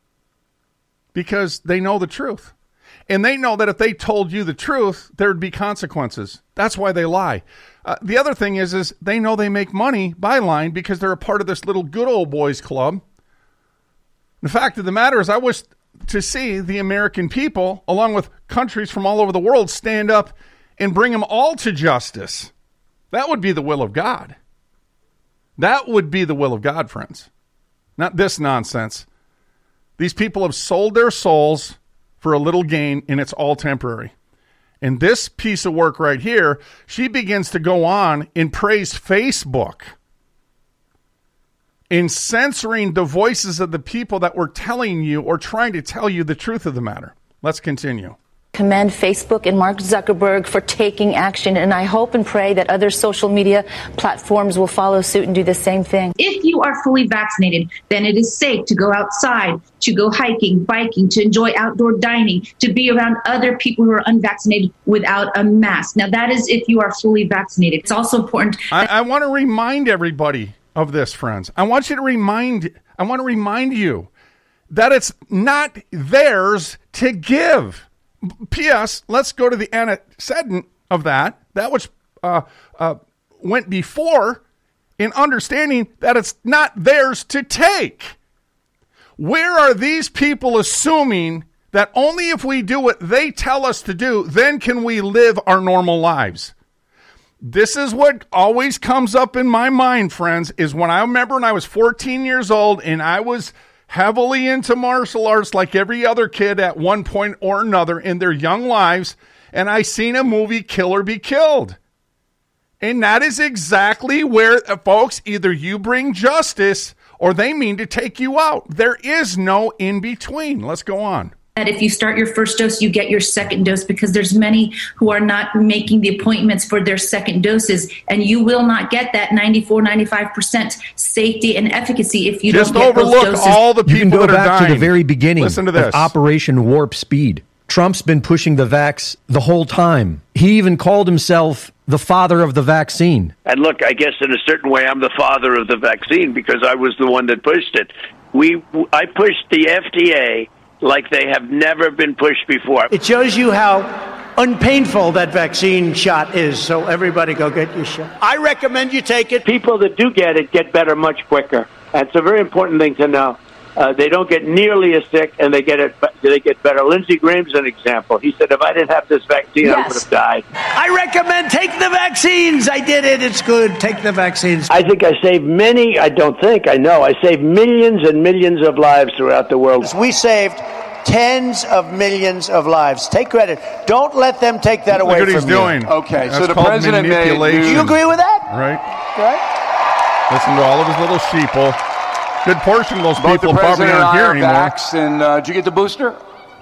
Because they know the truth. And they know that if they told you the truth, there'd be consequences. That's why they lie. The other thing is they know they make money by lying because they're a part of this little good old boys club. The fact of the matter is I wish to see the American people, along with countries from all over the world, stand up and bring them all to justice. That would be the will of God. That would be the will of God, friends. Not this nonsense. These people have sold their souls for a little gain, and it's all temporary. And this piece of work right here, she begins to go on and praise Facebook in censoring the voices of the people that were telling you or trying to tell you the truth of the matter. Let's continue. Commend Facebook and Mark Zuckerberg for taking action, and I hope and pray that other social media platforms will follow suit and do the same thing. If you are fully vaccinated, then it is safe to go outside, to go hiking, biking, to enjoy outdoor dining, to be around other people who are unvaccinated without a mask. Now, that is if you are fully vaccinated. It's also important. I want to remind everybody of this, friends. I want to remind you that it's not theirs to give. P.S. Let's go to the antecedent of that which went before, in understanding that it's not theirs to take. Where are these people assuming that only if we do what they tell us to do, then can we live our normal lives? This is what always comes up in my mind, friends, is when I remember when I was 14 years old and I was heavily into martial arts like every other kid at one point or another in their young lives, and I seen a movie, Kill or Be Killed. And that is exactly where, folks, either you bring justice or they mean to take you out. There is no in between. Let's go on. That if you start your first dose, you get your second dose, because there's many who are not making the appointments for their second doses, and you will not get that 94-95% safety and efficacy if you just don't get those doses. Overlook all the people you can go that are back dying. to the very beginning Listen to of this. Operation Warp Speed. Trump's been pushing the vax the whole time. He even called himself the father of the vaccine. And look, I guess in a certain way, I'm the father of the vaccine because I was the one that pushed it. I pushed the FDA like they have never been pushed before. It shows you how unpainful that vaccine shot is, so everybody go get your shot. I recommend you take it. People that do get it get better much quicker. And it's a very important thing to know. They don't get nearly as sick, and they get better. Lindsey Graham's an example. He said, if I didn't have this vaccine, I would have died. I recommend take the vaccines. I did it. It's good. Take the vaccines. I think I saved many, I know I saved millions and millions of lives throughout the world. We saved tens of millions of lives. Take credit. Don't let them take that away from you. Look what he's doing. Okay, That's so the called president manipulation. Do you agree with that? Right. Right? Listen to all of his little sheeple. Good portion of those Both people the probably president aren't and I here are anymore. vaxxed, and did you get the booster?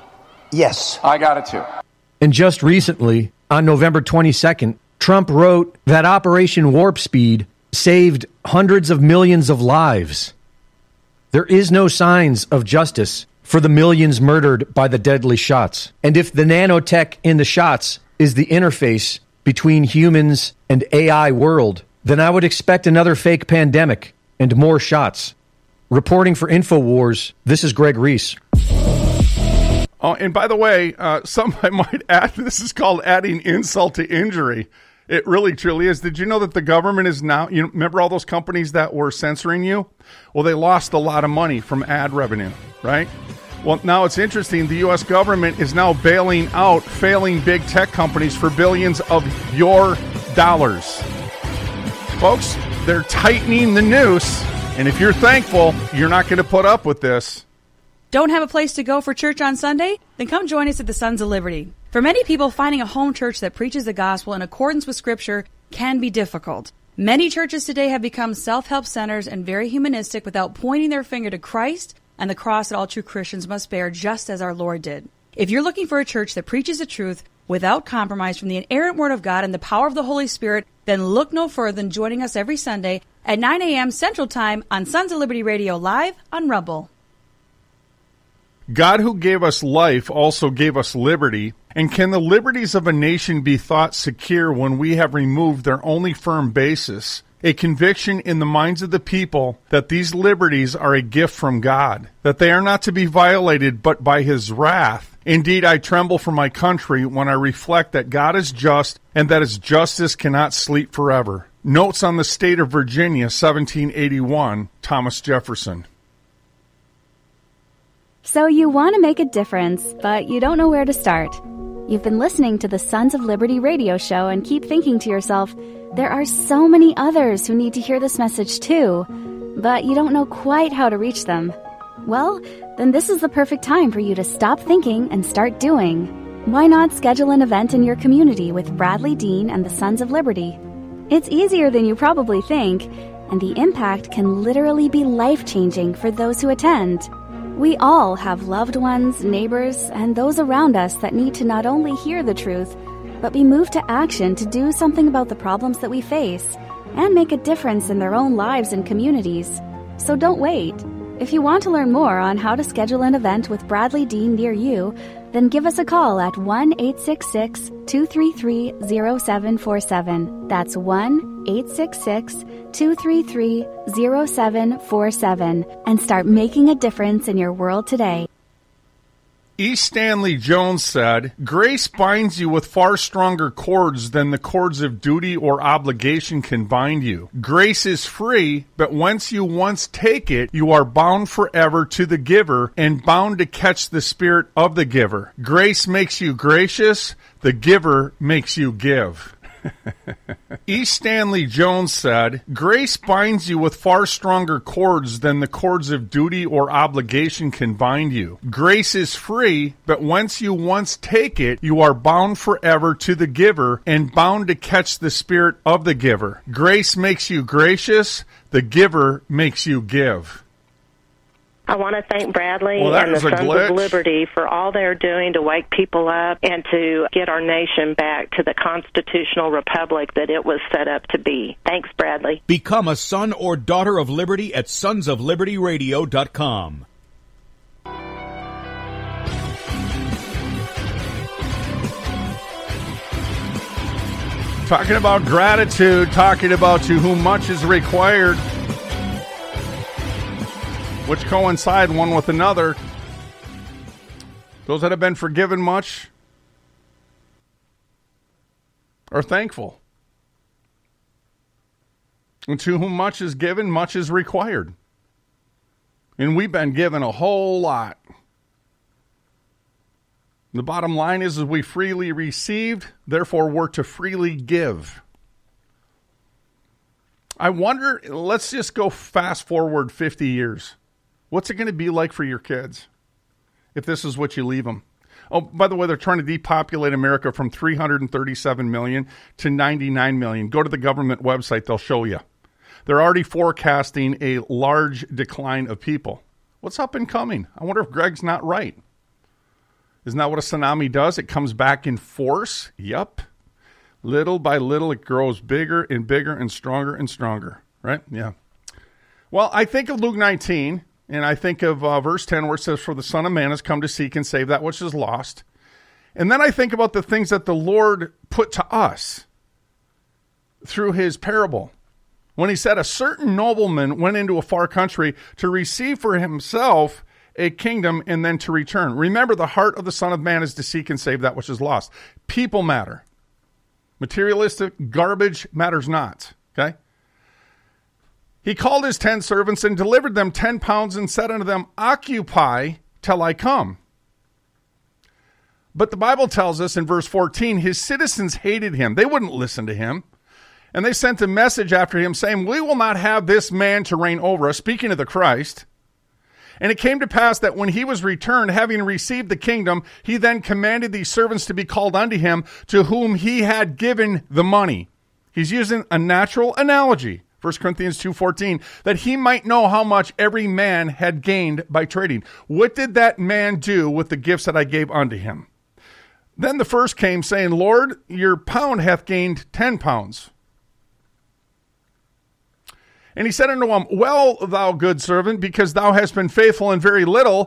Yes. I got it too. And just recently, on November 22nd, Trump wrote that Operation Warp Speed saved hundreds of millions of lives. There is no signs of justice for the millions murdered by the deadly shots. And if the nanotech in the shots is the interface between humans and AI world, then I would expect another fake pandemic and more shots. Reporting for InfoWars, this is Greg Reese. Oh, and by the way, some I might add, this is called adding insult to injury. It really, truly is. Did you know that the government is now, you remember all those companies that were censoring you? Well, they lost a lot of money from ad revenue, right? Well, now it's interesting. The U.S. government is now bailing out failing big tech companies for billions of your dollars. Folks, they're tightening the noose. And if you're thankful, you're not going to put up with this. Don't have a place to go for church on Sunday? Then come join us at the Sons of Liberty. For many people, finding a home church that preaches the gospel in accordance with Scripture can be difficult. Many churches today have become self-help centers and very humanistic without pointing their finger to Christ and the cross that all true Christians must bear, just as our Lord did. If you're looking for a church that preaches the truth without compromise from the inerrant Word of God and the power of the Holy Spirit, then look no further than joining us every Sunday at 9 a.m. Central Time on Sons of Liberty Radio Live on Rumble. God who gave us life also gave us liberty. And can the liberties of a nation be thought secure when we have removed their only firm basis, a conviction in the minds of the people that these liberties are a gift from God, that they are not to be violated but by his wrath? Indeed, I tremble for my country when I reflect that God is just and that his justice cannot sleep forever. Notes on the State of Virginia, 1781, Thomas Jefferson. So you want to make a difference, but you don't know where to start. You've been listening to the Sons of Liberty radio show and keep thinking to yourself, there are so many others who need to hear this message too, but you don't know quite how to reach them. Well, then this is the perfect time for you to stop thinking and start doing. Why not schedule an event in your community with Bradley Dean and the Sons of Liberty? It's easier than you probably think, and the impact can literally be life-changing for those who attend. We all have loved ones, neighbors, and those around us that need to not only hear the truth, but be moved to action to do something about the problems that we face and make a difference in their own lives and communities. So don't wait. If you want to learn more on how to schedule an event with Bradley Dean near you, then give us a call at 1-866-233-0747. That's 1-866-233-0747 and start making a difference in your world today. E. Stanley Jones said, "Grace binds you with far stronger cords than the cords of duty or obligation can bind you. Grace is free, but once you take it, you are bound forever to the giver and bound to catch the spirit of the giver. Grace makes you gracious, the giver makes you give." E. Stanley Jones said, "Grace binds you with far stronger cords than the cords of duty or obligation can bind you. Grace is free, but once you take it, you are bound forever to the giver and bound to catch the spirit of the giver. Grace makes you gracious, the giver makes you give." I want to thank Bradley and the Sons of Liberty for all they're doing to wake people up and to get our nation back to the constitutional republic that it was set up to be. Thanks, Bradley. Become a son or daughter of liberty at sonsoflibertyradio.com. Talking about gratitude, talking about to whom much is required, which coincide one with another. Those that have been forgiven much are thankful. And to whom much is given, much is required. And we've been given a whole lot. The bottom line is we freely received, therefore we're to freely give. I wonder, let's just go fast forward 50 years. What's it going to be like for your kids if this is what you leave them? Oh, by the way, they're trying to depopulate America from 337 million to 99 million. Go to the government website. They'll show you. They're already forecasting a large decline of people. What's up and coming? I wonder if Greg's not right. Isn't that what a tsunami does? It comes back in force. Yep. Little by little, it grows bigger and bigger and stronger, right? Yeah. Well, I think of Luke 19. And I think of verse 10 where it says, for the Son of Man has come to seek and save that which is lost. And then I think about the things that the Lord put to us through his parable. When he said, a certain nobleman went into a far country to receive for himself a kingdom and then to return. Remember, the heart of the Son of Man is to seek and save that which is lost. People matter. Materialistic garbage matters not. Okay? He called his 10 servants and delivered them 10 pounds and said unto them, occupy till I come. But the Bible tells us in verse 14, his citizens hated him. They wouldn't listen to him. And they sent a message after him saying, we will not have this man to reign over us, speaking of the Christ. And it came to pass that when he was returned, having received the kingdom, he then commanded these servants to be called unto him, to whom he had given the money. He's using a natural analogy, 1 Corinthians 2:14, that he might know how much every man had gained by trading. What did that man do with the gifts that I gave unto him? Then the first came, saying, Lord, your pound hath gained 10 pounds. And he said unto him, well, thou good servant, because thou hast been faithful in very little,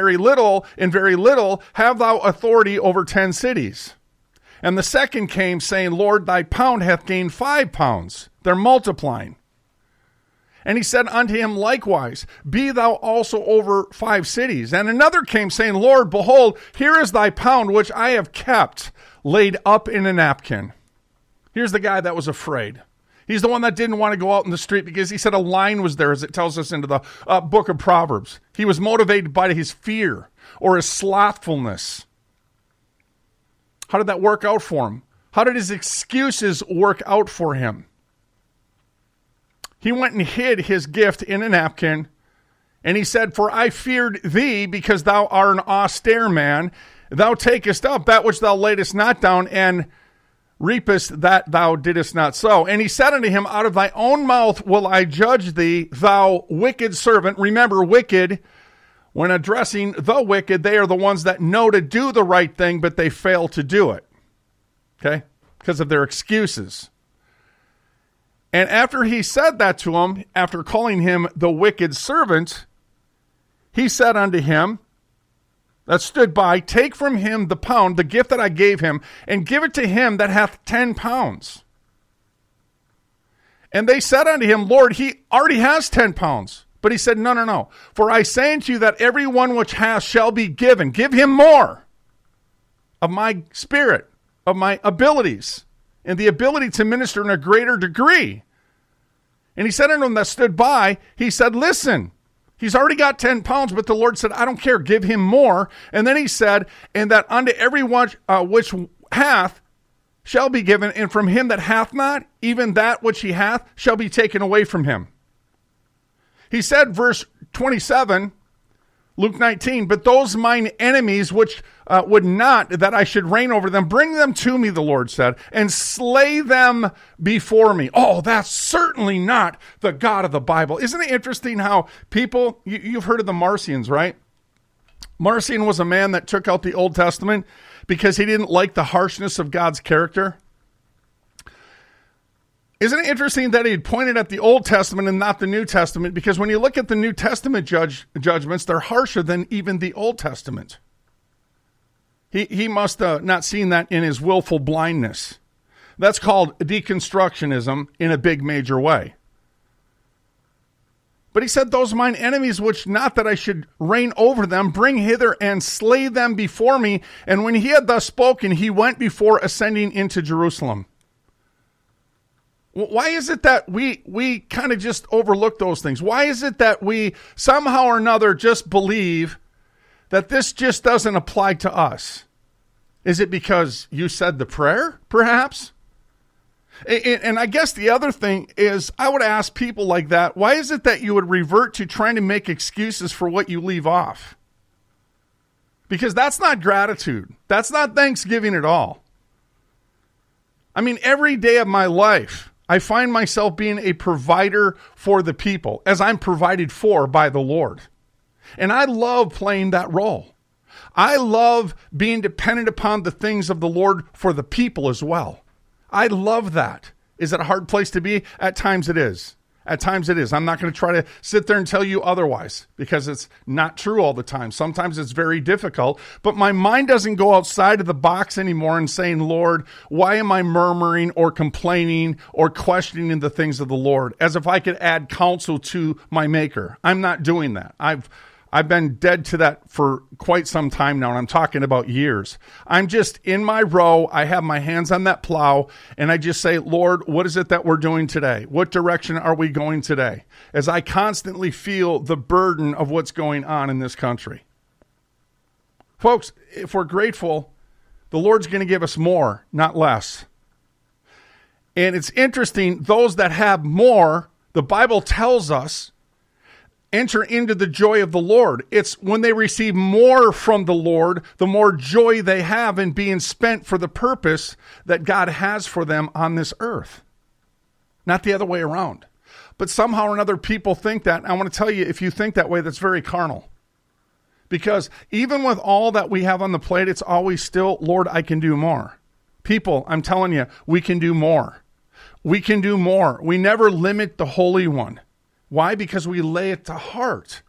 have thou authority over 10 cities. And the second came, saying, Lord, thy pound hath gained 5 pounds. They're multiplying. And he said unto him likewise, be thou also over 5 cities. And another came, saying, Lord, behold, here is thy pound, which I have kept, laid up in a napkin. Here's the guy that was afraid. He's the one that didn't want to go out in the street because he said a lion was there, as it tells us into the book of Proverbs. He was motivated by his fear or his slothfulness. How did that work out for him? How did his excuses work out for him? He went and hid his gift in a napkin, and he said, for I feared thee, because thou art an austere man. Thou takest up that which thou laidest not down, and reapest that thou didst not sow. And he said unto him, out of thy own mouth will I judge thee, thou wicked servant. Remember, wicked, when addressing the wicked, they are the ones that know to do the right thing, but they fail to do it. Okay? Because of their excuses. And after he said that to him, after calling him the wicked servant, he said unto him that stood by, take from him the pound, the gift that I gave him, and give it to him that hath 10 pounds. And they said unto him, Lord, he already has 10 pounds. But he said, no. For I say unto you that every one which hath shall be given. Give him more of my spirit, of my abilities, and the ability to minister in a greater degree. And he said unto him that stood by, he said, listen, he's already got 10 pounds, but the Lord said, I don't care, give him more. And then he said, and that unto every one which hath shall be given, and from him that hath not, even that which he hath shall be taken away from him. He said, verse 27, Luke 19, but those mine enemies which would not that I should reign over them, bring them to me, the Lord said, and slay them before me. Oh, that's certainly not the God of the Bible. Isn't it interesting how people, you've heard of the Marcions, right? Marcion was a man that took out the Old Testament because he didn't like the harshness of God's character. Isn't it interesting that he had pointed at the Old Testament and not the New Testament? Because when you look at the New Testament judgments, they're harsher than even the Old Testament. He must have not seen that in his willful blindness. That's called deconstructionism in a big major way. But he said, those mine enemies, which not that I should reign over them, bring hither and slay them before me. And when he had thus spoken, he went before, ascending into Jerusalem. Why is it that we kind of just overlook those things? Why is it that we somehow or another just believe that this just doesn't apply to us? Is it because you said the prayer, perhaps? And I guess the other thing is, I would ask people like that, why is it that you would revert to trying to make excuses for what you leave off? Because that's not gratitude. That's not thanksgiving at all. I mean, every day of my life, I find myself being a provider for the people, as I'm provided for by the Lord. And I love playing that role. I love being dependent upon the things of the Lord for the people as well. I love that. Is it a hard place to be? At times it is. At times it is. I'm not going to try to sit there and tell you otherwise because it's not true all the time. Sometimes it's very difficult, but my mind doesn't go outside of the box anymore and saying, Lord, why am I murmuring or complaining or questioning the things of the Lord as if I could add counsel to my maker? I'm not doing that. I've been dead to that for quite some time now, and I'm talking about years. I'm just in my row. I have my hands on that plow, and I just say, Lord, what is it that we're doing today? What direction are we going today? As I constantly feel the burden of what's going on in this country. Folks, if we're grateful, the Lord's going to give us more, not less. And it's interesting, those that have more, the Bible tells us, enter into the joy of the Lord. It's when they receive more from the Lord, the more joy they have in being spent for the purpose that God has for them on this earth. Not the other way around. But somehow or another people think that. I want to tell you, if you think that way, that's very carnal. Because even with all that we have on the plate, it's always still, Lord, I can do more. People, I'm telling you, we can do more. We can do more. We never limit the Holy One. Why? Because we lay it to heart.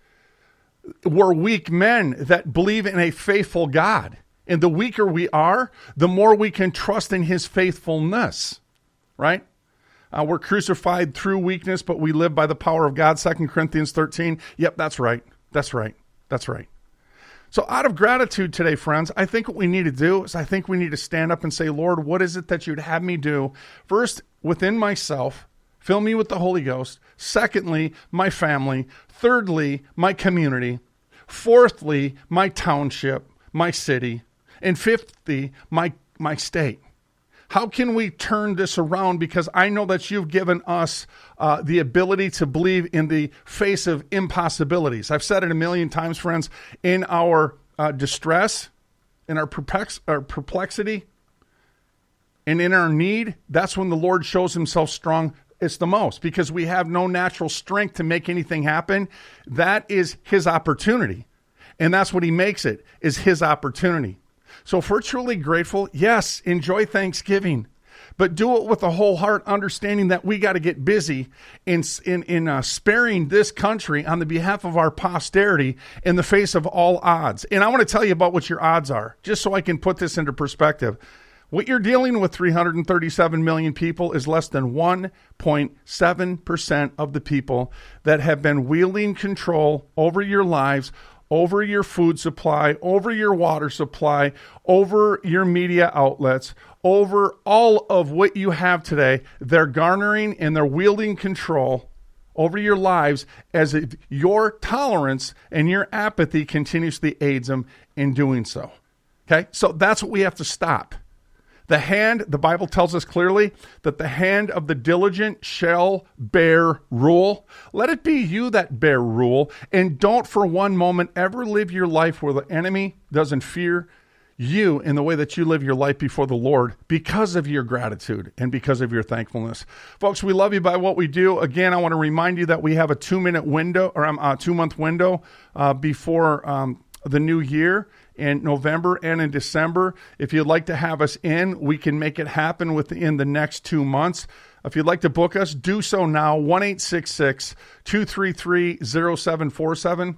We're weak men that believe in a faithful God. And the weaker we are, the more we can trust in his faithfulness. Right? We're crucified through weakness, but we live by the power of God. 2 Corinthians 13. Yep, that's right. That's right. That's right. So out of gratitude today, friends, I think what we need to do is I think we need to stand up and say, Lord, what is it that you'd have me do? First, within myself, fill me with the Holy Ghost. Secondly, my family. Thirdly, my community. Fourthly, my township, my city. And fifthly, my state. How can we turn this around? Because I know that you've given us the ability to believe in the face of impossibilities. I've said it a million times, friends, in our distress, in our perplexity, and in our need, that's when the Lord shows himself strong. It's the most, because we have no natural strength to make anything happen. That is his opportunity. And that's what he makes it, is his opportunity. So if we're truly grateful, yes, enjoy Thanksgiving, but do it with a whole heart, understanding that we got to get busy in sparing this country on the behalf of our posterity in the face of all odds. And I want to tell you about what your odds are, just so I can put this into perspective. What you're dealing with, 337 million people, is less than 1.7% of the people that have been wielding control over your lives, over your food supply, over your water supply, over your media outlets, over all of what you have today. They're garnering and they're wielding control over your lives as if your tolerance and your apathy continuously aids them in doing so. Okay? So that's what we have to stop. The Bible tells us clearly that the hand of the diligent shall bear rule. Let it be you that bear rule, and don't for one moment ever live your life where the enemy doesn't fear you in the way that you live your life before the Lord because of your gratitude and because of your thankfulness. Folks, we love you by what we do. Again, I want to remind you that we have a 2-month window before the new year. In November and in December. If you'd like to have us in, we can make it happen within the next 2 months. If you'd like to book us, do so now. 1-866-233-0747.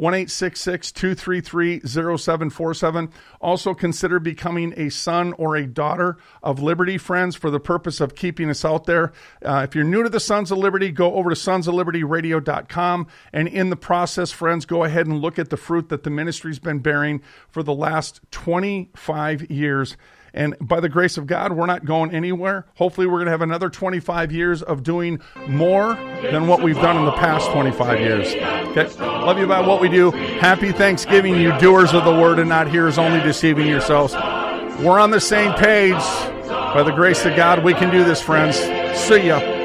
1-866-233-0747. Also consider becoming a son or a daughter of Liberty, friends, for the purpose of keeping us out there. If you're new to the Sons of Liberty, go over to sonsoflibertyradio.com. And in the process, friends, go ahead and look at the fruit that the ministry's been bearing for the last 25 years. And by the grace of God, we're not going anywhere. Hopefully, we're going to have another 25 years of doing more than what we've done in the past 25 years. Okay? Love you about what we do. Happy Thanksgiving, you doers of the word and not hearers only, deceiving yourselves. We're on the same page. By the grace of God, we can do this, friends. See ya.